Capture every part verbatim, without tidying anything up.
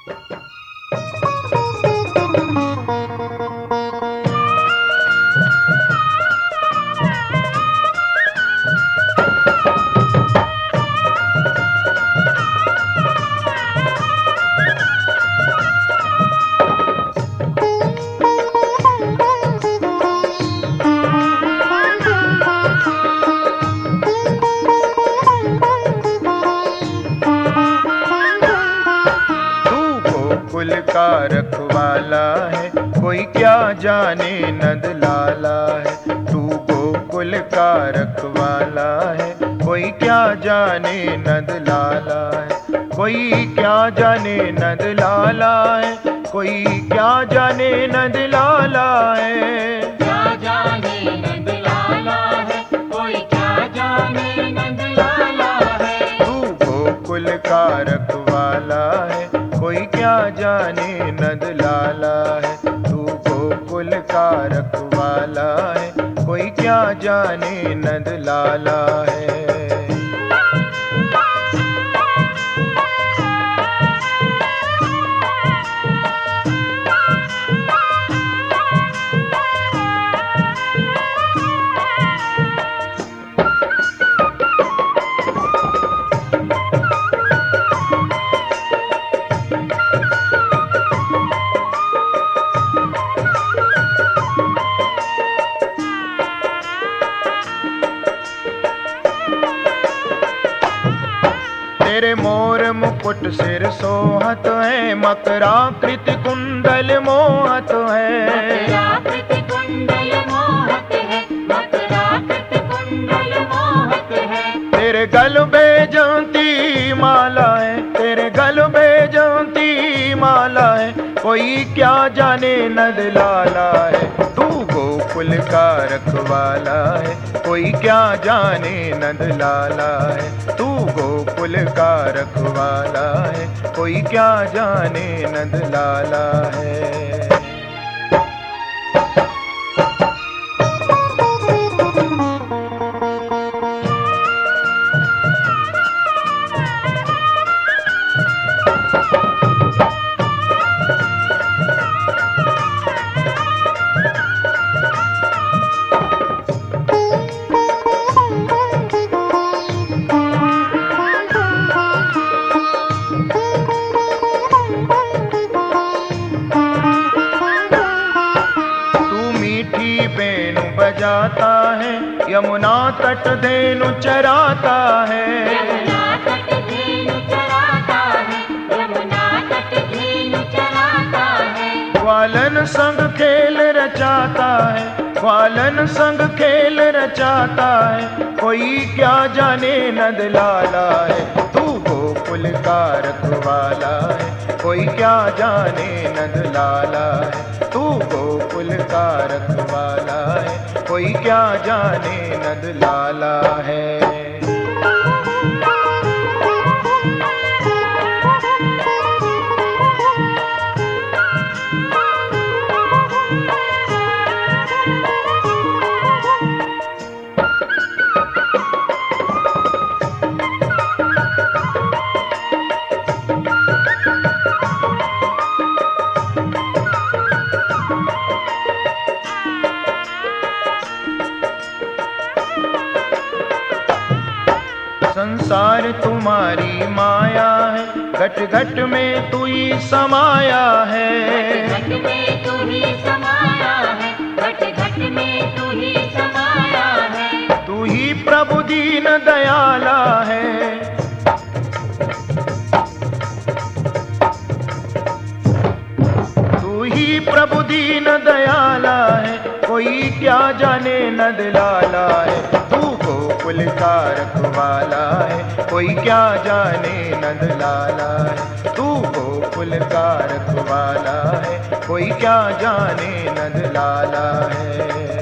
गोकुल का रखवाला है, कोई क्या जाने नंद लाला है। तू गोकुल का रखवाला है, कोई क्या जाने नंद लाला है। कोई क्या जाने नंद लाला है, कोई क्या जाने नंद लाला है। क्या जाने नंद लाला है, कोई क्या जाने नंद लाला है। तू गोकुल का रखवाला है, कोई क्या जाने नंद लाला है। तू गोकुल का रखवाला है, कोई क्या जाने नंद लाला है। तेरे मोर मुकुट सिर सोहत है, मकराकृत कुंडल मोहत है। मकराकृत कुंडल मोहत है, मकराकृत कुंडल मोहत है। तेरे गल बैजंती माला है, तेरे गल बैजंती माला है, कोई क्या जाने नंद लाला है। तू गोकुल का रखवाला है, कोई क्या जाने नंद लाला है। तू गोकुल का रखवाला है, कोई क्या जाने नंद लाला है। बेनु बजाता है, यमुना तट धेनु चराता है। यमुना तट धेनु चराता है, यमुना तट धेनु चराता है। ग्वालन संग खेल रचाता है, ग्वालन संग खेल रचाता है, कोई क्या जाने नंद लाला है। तू गोकुल का रखवाला है, कोई क्या जाने नंद लाला है। तू गोकुल का रखवाला है, कोई क्या जाने नंद लाला है। संसार तुम्हारी माया है, घट घट में तू ही समाया है। घट घट में तू ही समाया है, घट घट में तू ही समाया है। तू ही प्रभु दीन दयाला है, तू ही प्रभु दीन दयाला है, कोई क्या जाने नंद लाला है। तू गोकुल का रखवाला है, कोई क्या जाने नंद लाला है। तू गोकुल का रखवाला है, कोई क्या जाने नंद लाला है।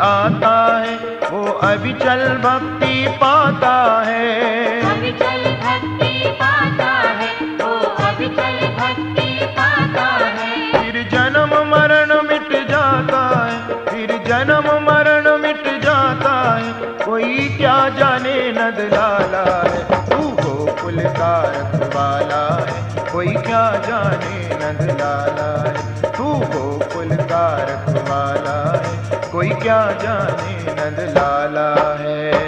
आता है वो अविचल भक्ति पाता है। अविचल भक्ति पाता है, वो अविचल भक्ति पाता है। फिर जन्म मरण मिट जाता है, फिर जन्म मरण मिट जाता है। कोई क्या जाने नंद लाला है, तू गोकुल का रखवाला है। कोई क्या जाने नंद लाला है, तू गोकुल का रखवाला है। कोई क्या जाने नंद लाला है।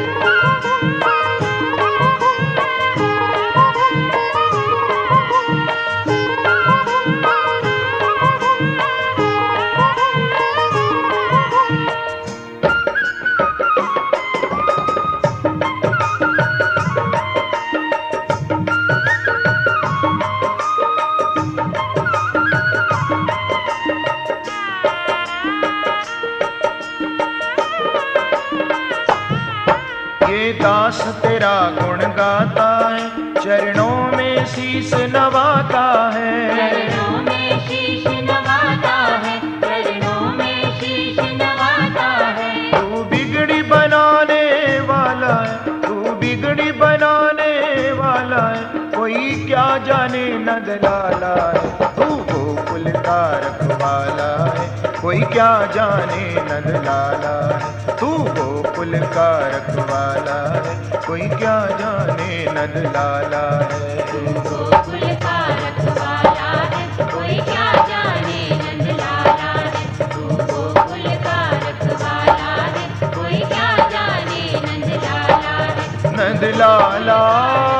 ये दास तेरा गुण गाता है, चरणों में शीश नवाता है। चरणों में शीश नवाता है, चरणों में शीश नवाता है। तू बिगड़ी बनाने वाला है, तू बिगड़ी बनाने वाला है। कोई क्या जाने नंद लाला है, तू गोकुल का रखवाला है। कोई क्या जाने नंद लाला है, तू गोकुल का रखवाला है। कोई क्या जाने नंद लाला है। गोकुल का रखवाला है, कोई क्या जाने नंद लाला है। तू गोकुल का रखवाला है, कोई क्या जाने नंद लाला है। नंद लाला